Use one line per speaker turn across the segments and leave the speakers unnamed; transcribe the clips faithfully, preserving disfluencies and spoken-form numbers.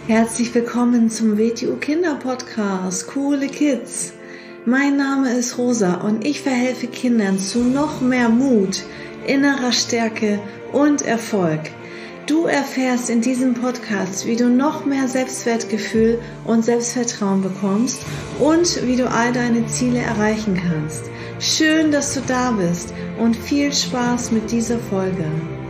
Herzlich willkommen zum W T U Kinder Podcast, coole Kids. Mein Name ist Rosa und ich verhelfe Kindern zu noch mehr Mut, innerer Stärke und Erfolg. Du erfährst in diesem Podcast, wie du noch mehr Selbstwertgefühl und Selbstvertrauen bekommst und wie du all deine Ziele erreichen kannst. Schön, dass du da bist und viel Spaß mit dieser Folge.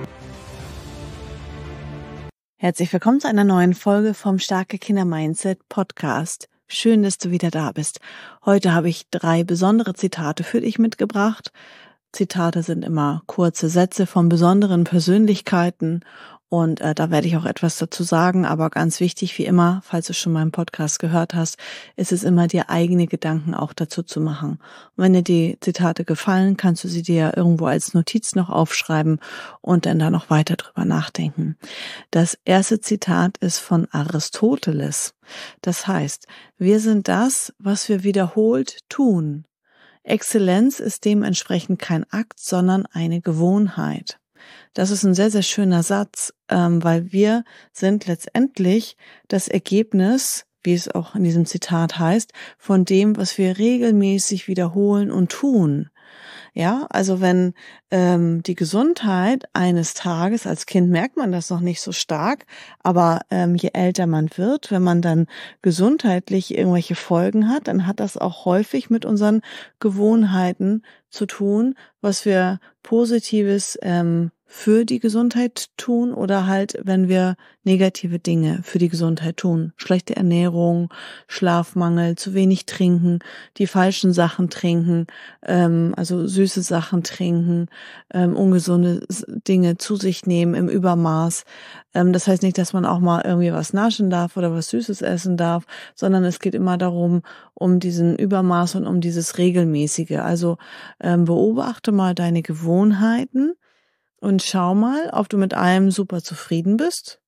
Herzlich willkommen zu einer neuen Folge vom Starke Kinder Mindset Podcast. Schön, dass du wieder da bist. Heute habe ich drei besondere Zitate für dich mitgebracht. Zitate sind immer kurze Sätze von besonderen Persönlichkeiten und äh, da werde ich auch etwas dazu sagen, aber ganz wichtig wie immer, falls du schon meinen Podcast gehört hast, ist es immer, dir eigene Gedanken auch dazu zu machen. Und wenn dir die Zitate gefallen, kannst du sie dir irgendwo als Notiz noch aufschreiben und dann da noch weiter drüber nachdenken. Das erste Zitat ist von Aristoteles. Das heißt, wir sind das, was wir wiederholt tun. Exzellenz ist dementsprechend kein Akt, sondern eine Gewohnheit. Das ist ein sehr, sehr schöner Satz, ähm, weil wir sind letztendlich das Ergebnis, wie es auch in diesem Zitat heißt, von dem, was wir regelmäßig wiederholen und tun. Ja, also wenn ähm, die Gesundheit eines Tages, als Kind merkt man das noch nicht so stark, aber ähm, je älter man wird, wenn man dann gesundheitlich irgendwelche Folgen hat, dann hat das auch häufig mit unseren Gewohnheiten zu tun, was wir Positives ähm, für die Gesundheit tun oder halt, wenn wir negative Dinge für die Gesundheit tun. Schlechte Ernährung, Schlafmangel, zu wenig trinken, die falschen Sachen trinken, ähm, also süße Sachen trinken, ähm, ungesunde Dinge zu sich nehmen im Übermaß. Ähm, das heißt nicht, dass man auch mal irgendwie was naschen darf oder was Süßes essen darf, sondern es geht immer darum, um diesen Übermaß und um dieses Regelmäßige. Also ähm, beobachte mal deine Gewohnheiten und schau mal, ob du mit allem super zufrieden bist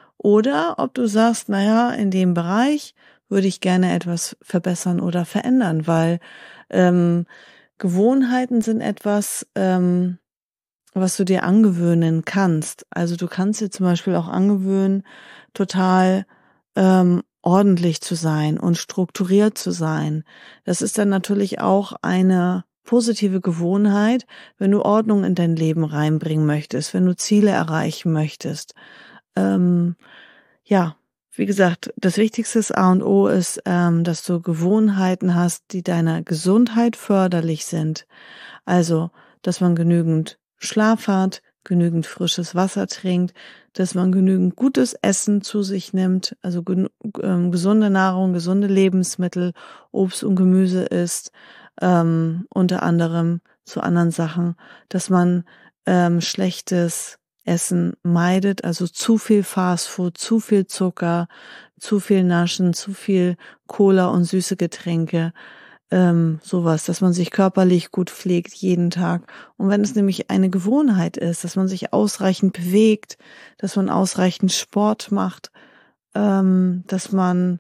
oder ob du sagst, naja, in dem Bereich würde ich gerne etwas verbessern oder verändern, weil ähm, Gewohnheiten sind etwas, ähm, was du dir angewöhnen kannst. Also du kannst dir zum Beispiel auch angewöhnen, total ähm, ordentlich zu sein und strukturiert zu sein. Das ist dann natürlich auch eine positive Gewohnheit, wenn du Ordnung in dein Leben reinbringen möchtest, wenn du Ziele erreichen möchtest. Ähm, ja, wie gesagt, das Wichtigste ist A und O ist, ähm, dass du Gewohnheiten hast, die deiner Gesundheit förderlich sind. Also, dass man genügend Schlaf hat, genügend frisches Wasser trinkt, dass man genügend gutes Essen zu sich nimmt, also gen- ähm, gesunde Nahrung, gesunde Lebensmittel, Obst und Gemüse isst, ähm, unter anderem zu anderen Sachen, dass man ähm, schlechtes Essen meidet, also zu viel Fastfood, zu viel Zucker, zu viel Naschen, zu viel Cola und süße Getränke, ähm, sowas, dass man sich körperlich gut pflegt jeden Tag. Und wenn es nämlich eine Gewohnheit ist, dass man sich ausreichend bewegt, dass man ausreichend Sport macht, ähm, dass man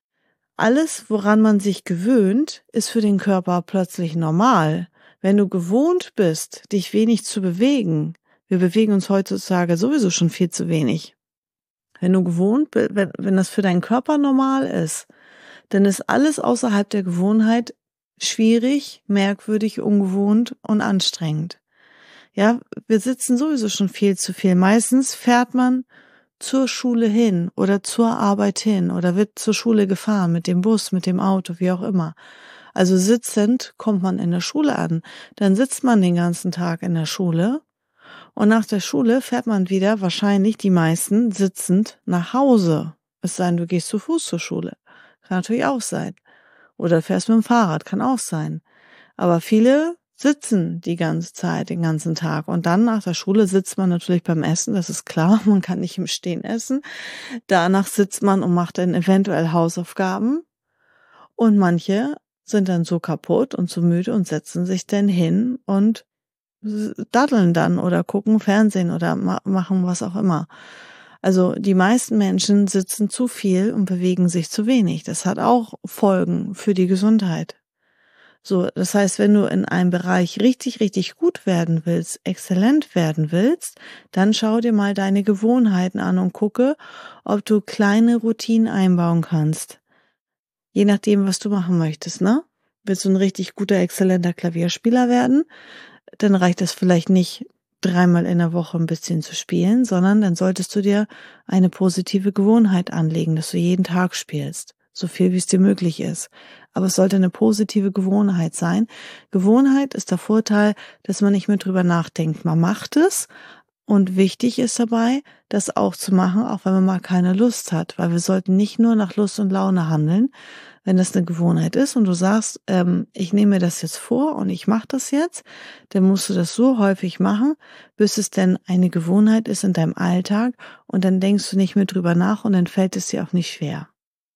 alles, woran man sich gewöhnt, ist für den Körper plötzlich normal. Wenn du gewohnt bist, dich wenig zu bewegen, wir bewegen uns heutzutage sowieso schon viel zu wenig. Wenn du gewohnt bist, wenn, wenn das für deinen Körper normal ist, dann ist alles außerhalb der Gewohnheit schwierig, merkwürdig, ungewohnt und anstrengend. Ja, wir sitzen sowieso schon viel zu viel. Meistens fährt man zur Schule hin oder zur Arbeit hin oder wird zur Schule gefahren mit dem Bus, mit dem Auto, wie auch immer. Also sitzend kommt man in der Schule an. Dann sitzt man den ganzen Tag in der Schule und nach der Schule fährt man wieder, wahrscheinlich die meisten, sitzend nach Hause. Es sei denn, du gehst zu Fuß zur Schule. Kann natürlich auch sein. Oder fährst mit dem Fahrrad, kann auch sein. Aber viele sitzen die ganze Zeit, den ganzen Tag. Und dann nach der Schule sitzt man natürlich beim Essen, das ist klar, man kann nicht im Stehen essen. Danach sitzt man und macht dann eventuell Hausaufgaben. Und manche sind dann so kaputt und so müde und setzen sich dann hin und daddeln dann oder gucken Fernsehen oder ma- machen was auch immer. Also die meisten Menschen sitzen zu viel und bewegen sich zu wenig. Das hat auch Folgen für die Gesundheit. So, das heißt, wenn du in einem Bereich richtig, richtig gut werden willst, exzellent werden willst, dann schau dir mal deine Gewohnheiten an und gucke, ob du kleine Routinen einbauen kannst. Je nachdem, was du machen möchtest, ne? Willst du ein richtig guter, exzellenter Klavierspieler werden, dann reicht es vielleicht nicht, dreimal in der Woche ein bisschen zu spielen, sondern dann solltest du dir eine positive Gewohnheit anlegen, dass du jeden Tag spielst, so viel wie es dir möglich ist. Aber es sollte eine positive Gewohnheit sein. Gewohnheit ist der Vorteil, dass man nicht mehr drüber nachdenkt. Man macht es und wichtig ist dabei, das auch zu machen, auch wenn man mal keine Lust hat, weil wir sollten nicht nur nach Lust und Laune handeln. Wenn das eine Gewohnheit ist und du sagst, ähm, ich nehme mir das jetzt vor und ich mache das jetzt, dann musst du das so häufig machen, bis es denn eine Gewohnheit ist in deinem Alltag und dann denkst du nicht mehr drüber nach und dann fällt es dir auch nicht schwer.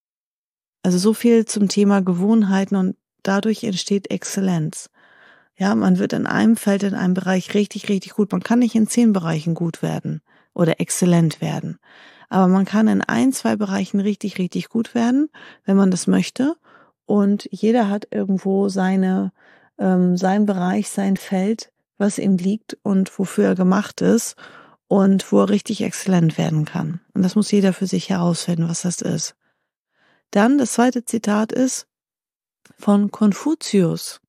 Also so viel zum Thema Gewohnheiten und dadurch entsteht Exzellenz. Ja, man wird in einem Feld, in einem Bereich richtig, richtig gut. Man kann nicht in zehn Bereichen gut werden oder exzellent werden. Aber man kann in ein, zwei Bereichen richtig, richtig gut werden, wenn man das möchte. Und jeder hat irgendwo seine, ähm, sein Bereich, sein Feld, was ihm liegt und wofür er gemacht ist und wo er richtig exzellent werden kann. Und das muss jeder für sich herausfinden, was das ist. Dann das zweite Zitat ist von Konfuzius.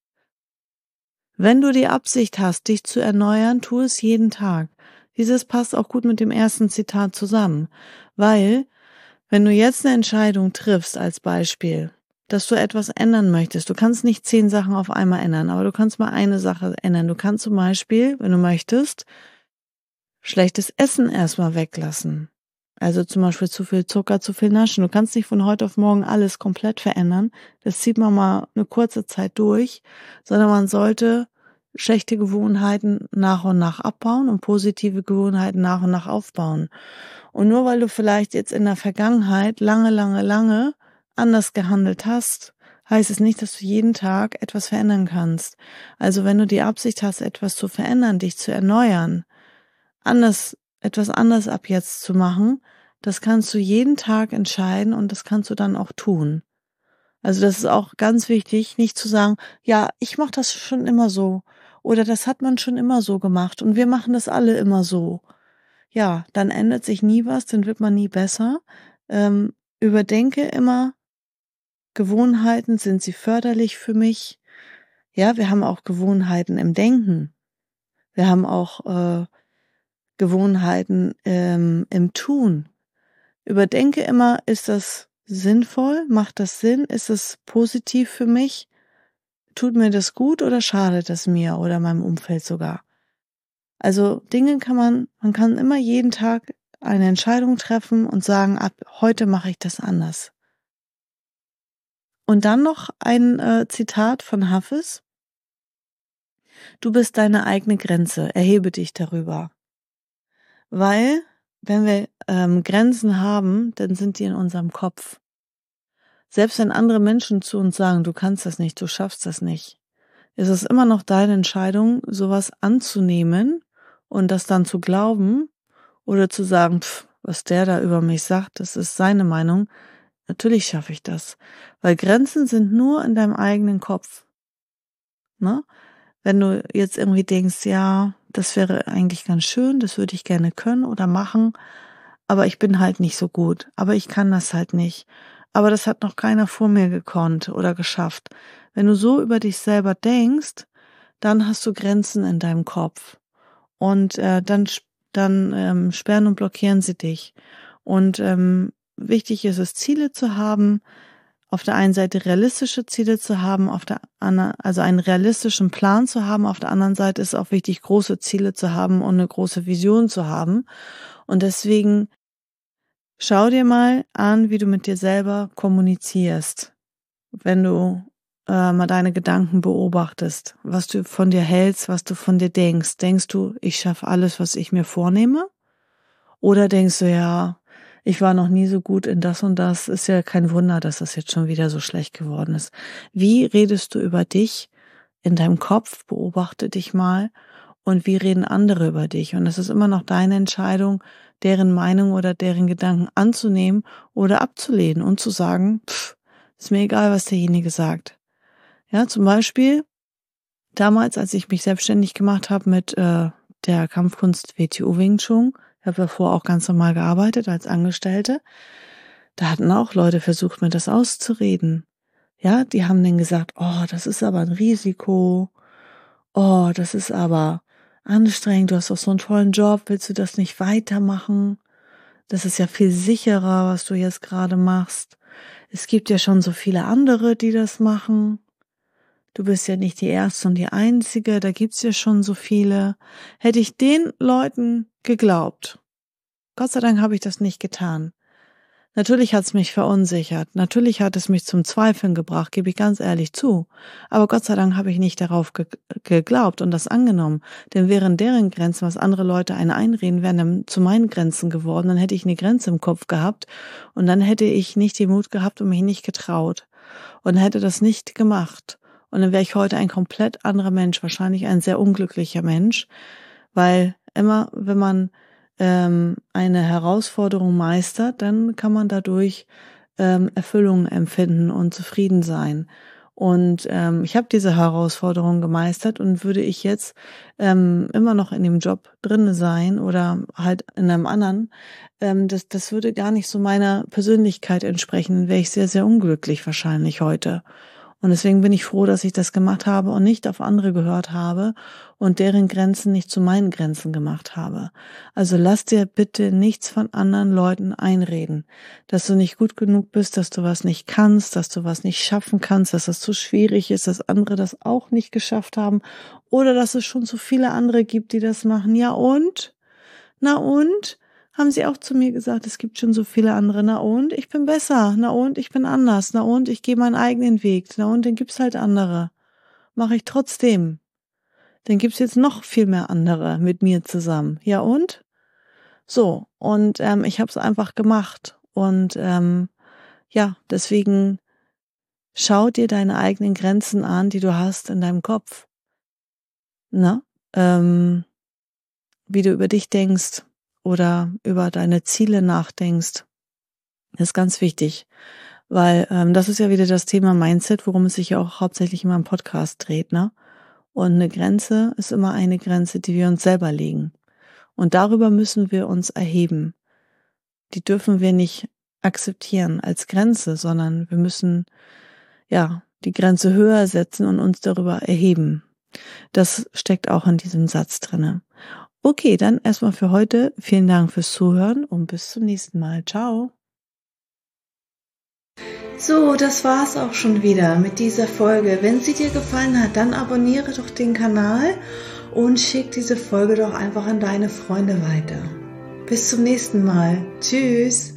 Wenn du die Absicht hast, dich zu erneuern, tu es jeden Tag. Dieses passt auch gut mit dem ersten Zitat zusammen, weil wenn du jetzt eine Entscheidung triffst als Beispiel, dass du etwas ändern möchtest, du kannst nicht zehn Sachen auf einmal ändern, aber du kannst mal eine Sache ändern. Du kannst zum Beispiel, wenn du möchtest, schlechtes Essen erstmal weglassen. Also zum Beispiel zu viel Zucker, zu viel Naschen. Du kannst nicht von heute auf morgen alles komplett verändern. Das zieht man mal eine kurze Zeit durch, sondern man sollte schlechte Gewohnheiten nach und nach abbauen und positive Gewohnheiten nach und nach aufbauen. Und nur weil du vielleicht jetzt in der Vergangenheit lange, lange, lange anders gehandelt hast, heißt es nicht, dass du jeden Tag etwas verändern kannst. Also wenn du die Absicht hast, etwas zu verändern, dich zu erneuern, anders, etwas anders ab jetzt zu machen, das kannst du jeden Tag entscheiden und das kannst du dann auch tun. Also das ist auch ganz wichtig, nicht zu sagen, ja, ich mache das schon immer so oder das hat man schon immer so gemacht und wir machen das alle immer so. Ja, dann ändert sich nie was, dann wird man nie besser. Ähm, überdenke immer, Gewohnheiten, sind sie förderlich für mich? Ja, wir haben auch Gewohnheiten im Denken. Wir haben auch äh, Gewohnheiten ähm, im Tun. Überdenke immer, ist das sinnvoll? Macht das Sinn? Ist es positiv für mich? Tut mir das gut oder schadet es mir oder meinem Umfeld sogar? Also Dinge kann man, man kann immer jeden Tag eine Entscheidung treffen und sagen, ab heute mache ich das anders. Und dann noch ein äh, Zitat von Hafiz. Du bist deine eigene Grenze, erhebe dich darüber. Weil, wenn wir ähm, Grenzen haben, dann sind die in unserem Kopf. Selbst wenn andere Menschen zu uns sagen, du kannst das nicht, du schaffst das nicht, ist es immer noch deine Entscheidung, sowas anzunehmen und das dann zu glauben oder zu sagen, pff, was der da über mich sagt, das ist seine Meinung. Natürlich schaffe ich das, weil Grenzen sind nur in deinem eigenen Kopf. Ne? Wenn du jetzt irgendwie denkst, ja, das wäre eigentlich ganz schön, das würde ich gerne können oder machen, aber ich bin halt nicht so gut, aber ich kann das halt nicht. Aber das hat noch keiner vor mir gekonnt oder geschafft. Wenn du so über dich selber denkst, dann hast du Grenzen in deinem Kopf und äh, dann dann ähm, sperren und blockieren sie dich. Und ähm, wichtig ist es, Ziele zu haben, auf der einen Seite realistische Ziele zu haben, auf der anderen, also einen realistischen Plan zu haben, auf der anderen Seite ist es auch wichtig, große Ziele zu haben und eine große Vision zu haben. Und deswegen schau dir mal an, wie du mit dir selber kommunizierst, wenn du äh, mal deine Gedanken beobachtest, was du von dir hältst, was du von dir denkst. Denkst du, ich schaffe alles, was ich mir vornehme? Oder denkst du, ja, ich war noch nie so gut in das und das, ist ja kein Wunder, dass das jetzt schon wieder so schlecht geworden ist. Wie redest du über dich in deinem Kopf? Beobachte dich mal. Und wie reden andere über dich? Und es ist immer noch deine Entscheidung, deren Meinung oder deren Gedanken anzunehmen oder abzulehnen und zu sagen, pff, ist mir egal, was derjenige sagt. Ja, zum Beispiel damals, als ich mich selbstständig gemacht habe mit äh, der Kampfkunst W T O Wing Chun, ich habe davor auch ganz normal gearbeitet als Angestellte, da hatten auch Leute versucht, mir das auszureden. Ja, die haben dann gesagt, oh, das ist aber ein Risiko, oh, das ist aber anstrengend, du hast doch so einen tollen Job, willst du das nicht weitermachen? Das ist ja viel sicherer, was du jetzt gerade machst. Es gibt ja schon so viele andere, die das machen. Du bist ja nicht die Erste und die Einzige, da gibt's ja schon so viele. Hätte ich den Leuten geglaubt, Gott sei Dank habe ich das nicht getan. Natürlich hat es mich verunsichert, natürlich hat es mich zum Zweifeln gebracht, gebe ich ganz ehrlich zu. Aber Gott sei Dank habe ich nicht darauf ge- geglaubt und das angenommen. Denn wären deren Grenzen, was andere Leute einen einreden, wären dann zu meinen Grenzen geworden, dann hätte ich eine Grenze im Kopf gehabt und dann hätte ich nicht den Mut gehabt und mich nicht getraut und hätte das nicht gemacht. Und dann wäre ich heute ein komplett anderer Mensch, wahrscheinlich ein sehr unglücklicher Mensch, weil immer, wenn man ähm, eine Herausforderung meistert, dann kann man dadurch ähm, Erfüllung empfinden und zufrieden sein. Und ähm, ich habe diese Herausforderung gemeistert und würde ich jetzt ähm, immer noch in dem Job drinne sein oder halt in einem anderen, ähm, das, das würde gar nicht so meiner Persönlichkeit entsprechen. Dann wäre ich sehr, sehr unglücklich wahrscheinlich heute. Und deswegen bin ich froh, dass ich das gemacht habe und nicht auf andere gehört habe und deren Grenzen nicht zu meinen Grenzen gemacht habe. Also lass dir bitte nichts von anderen Leuten einreden, dass du nicht gut genug bist, dass du was nicht kannst, dass du was nicht schaffen kannst, dass das zu schwierig ist, dass andere das auch nicht geschafft haben oder dass es schon so viele andere gibt, die das machen. Ja und? Na und? Haben sie auch zu mir gesagt, es gibt schon so viele andere. Na und? Ich bin besser. Na und? Ich bin anders. Na und? Ich gehe meinen eigenen Weg. Na und? Dann gibt's halt andere. Mache ich trotzdem. Dann gibt's jetzt noch viel mehr andere mit mir zusammen. Ja und? So, und ähm, ich habe es einfach gemacht. Und ähm, ja, deswegen schau dir deine eigenen Grenzen an, die du hast in deinem Kopf. Na? Ähm, wie du über dich denkst oder über deine Ziele nachdenkst. Das ist ganz wichtig, weil ähm, das ist ja wieder das Thema Mindset, worum es sich ja auch hauptsächlich in meinem Podcast dreht, ne? Und eine Grenze ist immer eine Grenze, die wir uns selber legen. Und darüber müssen wir uns erheben. Die dürfen wir nicht akzeptieren als Grenze, sondern wir müssen ja die Grenze höher setzen und uns darüber erheben. Das steckt auch in diesem Satz drinne. Okay, dann erstmal für heute. Vielen Dank fürs Zuhören und bis zum nächsten Mal. Ciao.
So, das war's auch schon wieder mit dieser Folge. Wenn sie dir gefallen hat, dann abonniere doch den Kanal und schick diese Folge doch einfach an deine Freunde weiter. Bis zum nächsten Mal. Tschüss.